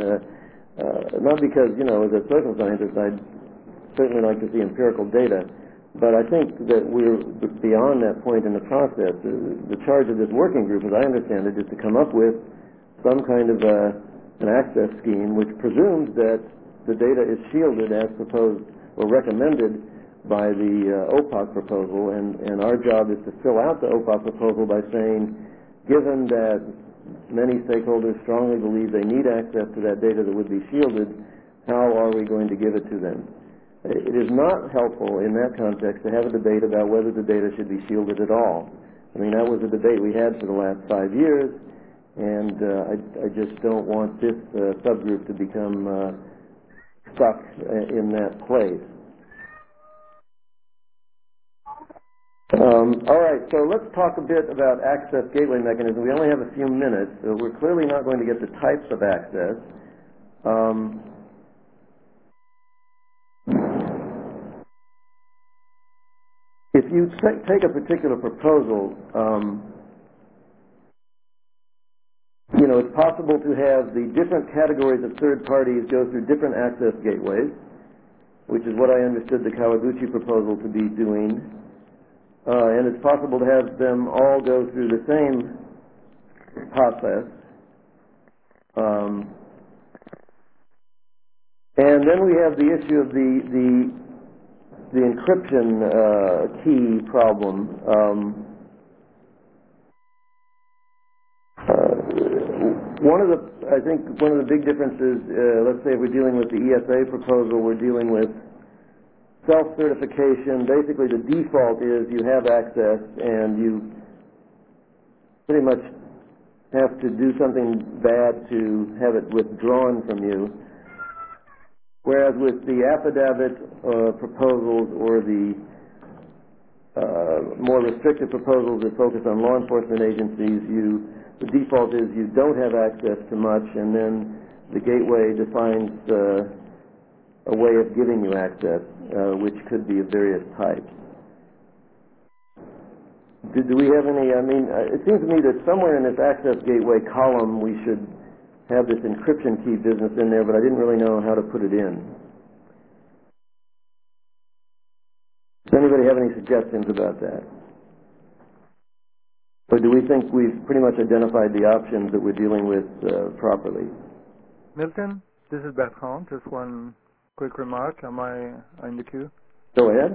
Not because, as a social scientist, I'd certainly like to see empirical data, but I think that we're beyond that point in the process. The charge of this working group, as I understand it, is to come up with some kind of an access scheme which presumes that the data is shielded as proposed or recommended by the OPOC proposal, and our job is to fill out the OPOC proposal by saying, given that many stakeholders strongly believe they need access to that data that would be shielded, how are we going to give it to them? It is not helpful in that context to have a debate about whether the data should be shielded at all. I mean, that was a debate we had for the last 5 years, and I just don't want this subgroup to become stuck in that place. All right, so let's talk a bit about access gateway mechanism. We only have a few minutes, so we're clearly not going to get the types of access. If you take a particular proposal, it's possible to have the different categories of third parties go through different access gateways, which is what I understood the Kawaguchi proposal to be doing. And it's possible to have them all go through the same process. And then we have the issue of the encryption key problem. I think one of the big differences, let's say if we're dealing with the ESA proposal, we're dealing with self-certification. Basically the default is you have access and you pretty much have to do something bad to have it withdrawn from you. Whereas with the affidavit proposals or the more restrictive proposals that focus on law enforcement agencies, the default is you don't have access to much, and then the gateway defines a way of giving you access, which could be of various types. Do we have any, it seems to me that somewhere in this access gateway column we should have this encryption key business in there, but I didn't really know how to put it in. Does anybody have any suggestions about that? Or do we think we've pretty much identified the options that we're dealing with properly? Milton, this is Bertrand. Just one quick remark. Am I in the queue? Go ahead.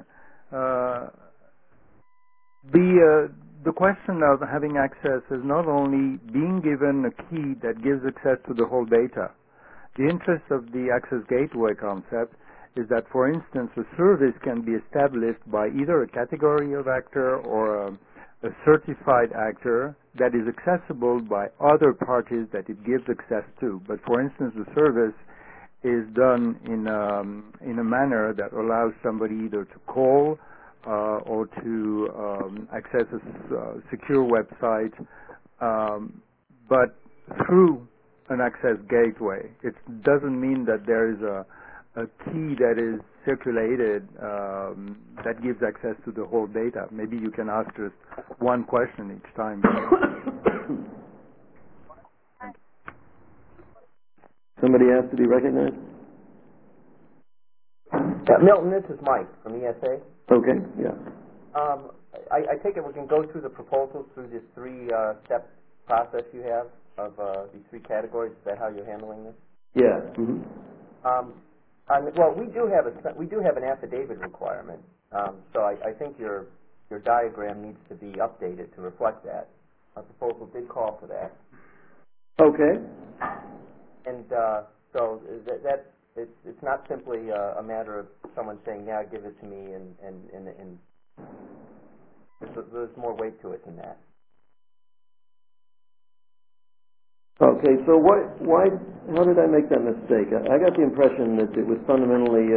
The question of having access is not only being given a key that gives access to the whole data. The interest of the access gateway concept is that, for instance, a service can be established by either a category of actor or a certified actor that is accessible by other parties that it gives access to. But, for instance, the service is done in a manner that allows somebody either to call or to access a secure website, but through an access gateway. It doesn't mean that there is a key that is circulated that gives access to the whole data. Maybe you can ask just one question each time. Somebody asked to be recognized? Milton, this is Mike from ESA. Okay, yeah. I take it we can go through the proposals through this three-step process you have of these three categories. Is that how you're handling this? Yeah. Mm-hmm. Well, we do have an affidavit requirement, so I think your diagram needs to be updated to reflect that. Our proposal did call for that. Okay. And so that it's not simply a matter of someone saying, "Yeah, give it to me," and there's more weight to it than that. Okay, so how did I make that mistake? I got the impression that it was fundamentally.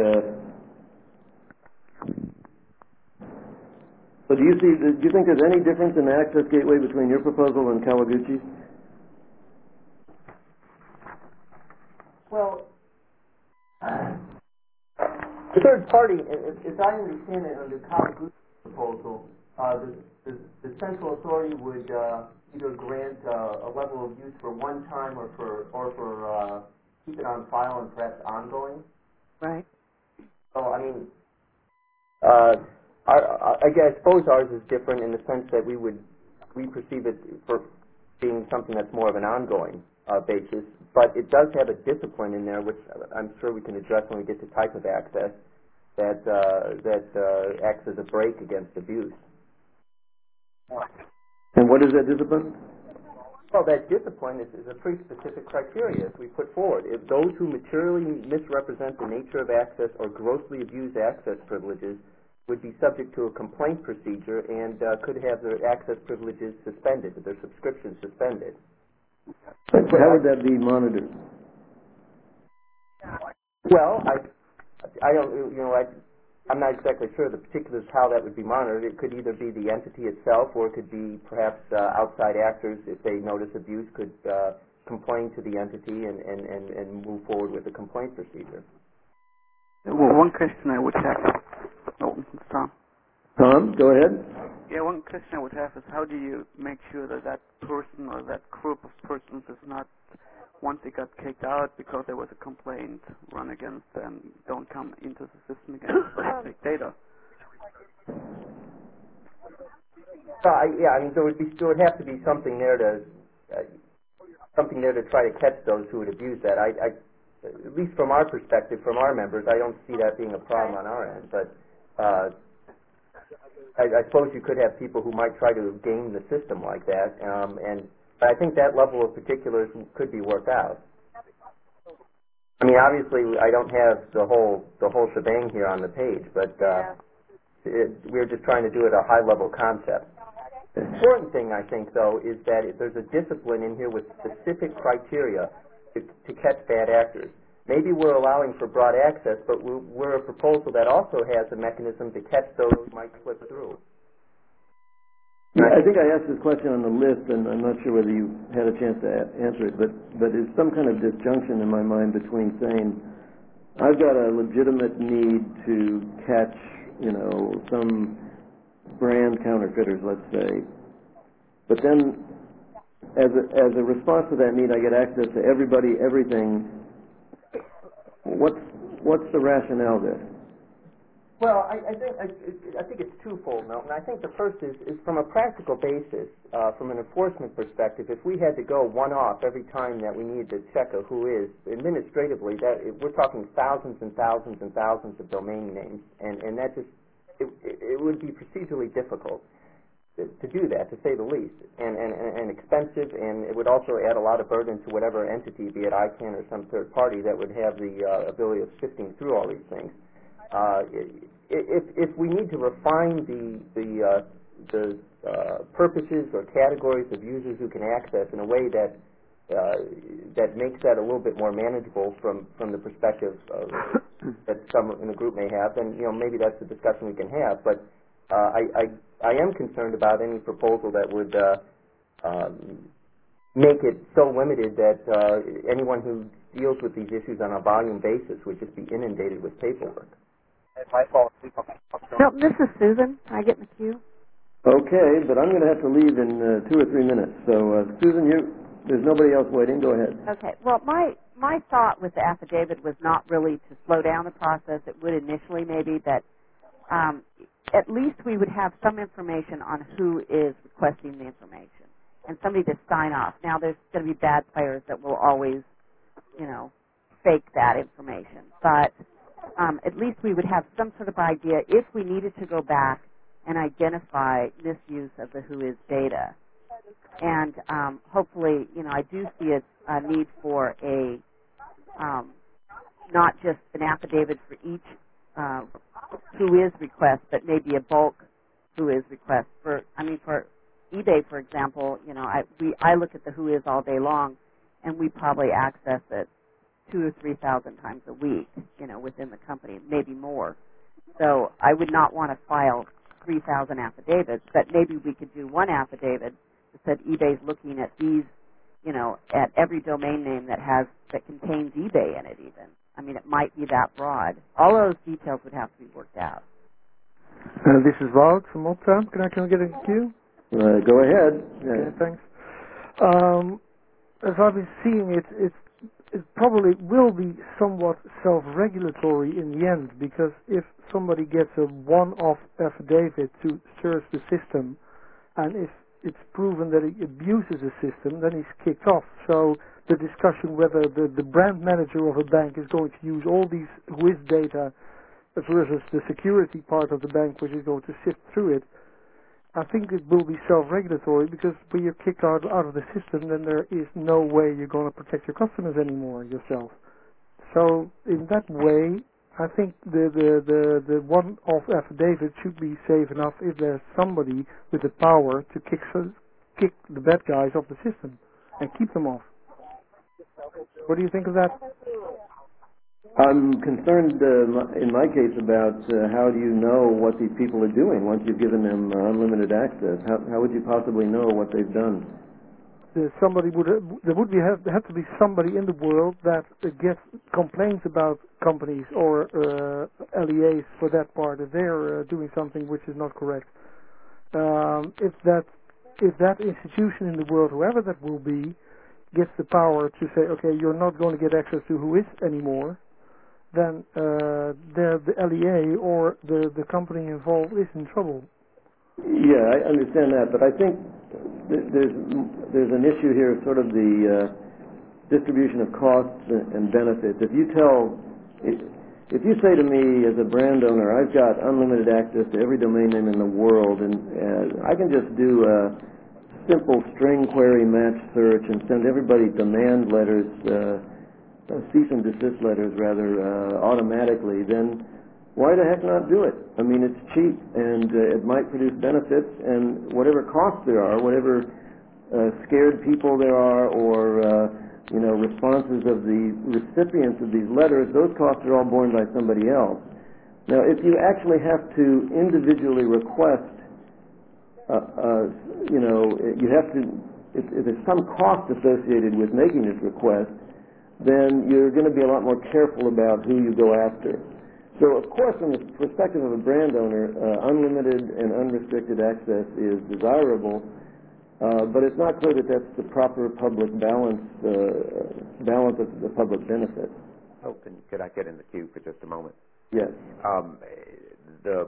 So do you think there's any difference in the access gateway between your proposal and Kawaguchi's? Well, the third party, as I understand it, under Kawaguchi's proposal, the central authority would either grant a level of use for one time or for keep it on file and perhaps ongoing. Right. So I mean, I suppose ours is different in the sense that we perceive it for being something that's more of an ongoing basis, but it does have a discipline in there, which I'm sure we can address when we get to type of access, that acts as a brake against abuse. And what is that discipline? Well, that discipline is a pretty specific criteria as we put forward. If those who materially misrepresent the nature of access or grossly abuse access privileges would be subject to a complaint procedure and could have their access privileges suspended, their subscription suspended. How would that be monitored? Well, I don't, I'm not exactly sure the particulars how that would be monitored. It could either be the entity itself, or it could be perhaps outside actors, if they notice abuse, could complain to the entity and move forward with the complaint procedure. Well, one question I would have. Oh, it's Tom. Tom, go ahead. Yeah, one question I would have is how do you make sure that that person or that group of persons is not, once they got kicked out because there was a complaint run against them, don't come into the system again to take data? Yeah, I mean, there would have to be something there to try to catch those who would abuse that. At least from our perspective, from our members, I don't see that being a problem on our end. But I suppose you could have people who might try to game the system like that, but I think that level of particulars could be worked out. I mean, obviously, I don't have the whole shebang here on the page, but we're just trying to do it a high-level concept. The important thing, I think, though, is that if there's a discipline in here with specific criteria to catch bad actors. Maybe we're allowing for broad access, but we're a proposal that also has a mechanism to catch those who might slip through. Yeah, I think I asked this question on the list, and I'm not sure whether you had a chance to answer it, but there's some kind of disjunction in my mind between saying, I've got a legitimate need to catch, some brand counterfeiters, let's say, but then as a response to that need, I get access to everybody, everything. What's the rationale there? Well, I think it's twofold, Milton. I think the first is from a practical basis, from an enforcement perspective. If we had to go one-off every time that we needed to check a who is, administratively, we're talking thousands and thousands and thousands of domain names, and that just it would be procedurally difficult to do that, to say the least, and expensive, and it would also add a lot of burden to whatever entity, be it ICANN or some third party, that would have the ability of sifting through all these things. If we need to refine the purposes or categories of users who can access in a way that makes that a little bit more manageable from the perspective that some in the group may have, then maybe that's a discussion we can have. But I am concerned about any proposal that would make it so limited that anyone who deals with these issues on a volume basis would just be inundated with paperwork. Milton, this is Susan. Can I get in the queue? Okay, but I'm going to have to leave in 2 or 3 minutes. So, Susan, there's nobody else waiting. Go ahead. Okay. Well, my thought with the affidavit was not really to slow down the process. It would initially maybe that at least we would have some information on who is requesting the information and somebody to sign off. Now, there's going to be bad players that will always, fake that information. But at least we would have some sort of idea if we needed to go back and identify misuse of the who is data. And hopefully, I do see a need for a not just an affidavit for each who is request, but maybe a bulk who is request. For eBay, for example, I look at the who is all day long, and we probably access it 2,000 or 3,000 times a week, within the company, maybe more. So I would not want to file 3,000 affidavits, but maybe we could do one affidavit that said eBay's looking at these, at every domain name that contains eBay in it even. It might be that broad. All those details would have to be worked out. This is Wout from Opta. Can I get in the queue? Go ahead. Okay, thanks. As I've been seeing it probably will be somewhat self-regulatory in the end, because if somebody gets a one-off affidavit to search the system, and if it's proven that he abuses the system, then he's kicked off. So the discussion whether the brand manager of a bank is going to use all these WIS data versus the security part of the bank, which is going to sift through it, I think it will be self-regulatory, because when you're kicked out of the system, then there is no way you're going to protect your customers anymore yourself. So in that way, I think the one-off affidavit should be safe enough if there's somebody with the power to kick the bad guys off the system and keep them off. What do you think of that? I'm concerned, in my case, about how do you know what these people are doing once you've given them unlimited access? How would you possibly know what they've done? There would have to be somebody in the world that gets complaints about companies or LEAs for that part, if they're doing something which is not correct. If that institution in the world, whoever that will be, gets the power to say, okay, you're not going to get access to who is anymore, then the LEA or the company involved is in trouble. Yeah, I understand that, but I think there's an issue here, sort of the distribution of costs and benefits. If you say to me as a brand owner, I've got unlimited access to every domain name in the world, and I can just do a simple string query match search and send everybody demand letters, cease and desist letters rather, automatically, then why the heck not do it? It's cheap, and it might produce benefits, and whatever costs there are, whatever scared people there are, or responses of the recipients of these letters, those costs are all borne by somebody else. Now, if you actually have to individually request, you have to, if there's some cost associated with making this request, then you're going to be a lot more careful about who you go after. So, of course, from the perspective of a brand owner, unlimited and unrestricted access is desirable, but it's not clear that that's the proper public balance of the public benefit. Oh, could I get in the queue for just a moment? Yes. The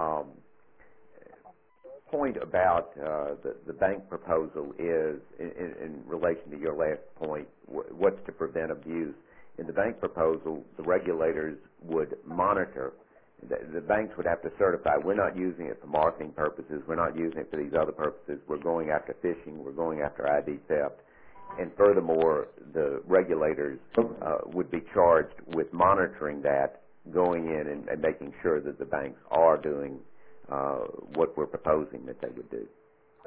point about the bank proposal is, in relation to your last point, what's to prevent abuse. In the bank proposal, the regulators would monitor. The banks would have to certify, we're not using it for marketing purposes, we're not using it for these other purposes, we're going after phishing, we're going after ID theft. And furthermore, the regulators would be charged with monitoring that, going in and making sure that the banks are doing what we're proposing that they would do.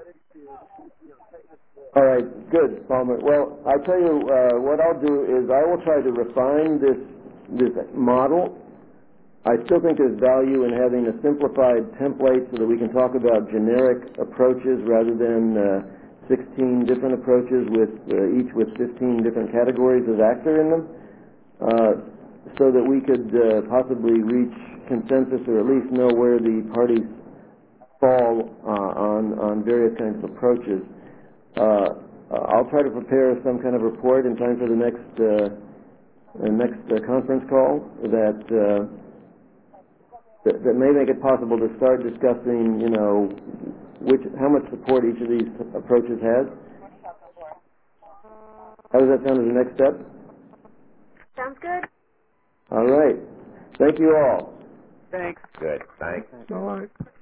All right, good, Palmer. Well, I'll tell you what I'll do is I will try to refine this model. I still think there's value in having a simplified template so that we can talk about generic approaches rather than 16 different approaches with each with 15 different categories of actor in them, so that we could possibly reach consensus or at least know where the parties fall on various kinds of approaches. I'll try to prepare some kind of report in time for the next conference call that may make it possible to start discussing, how much support each of these approaches has. How does that sound as the next step? Sounds good. All right. Thank you all. Thanks. Good. Thanks. All right.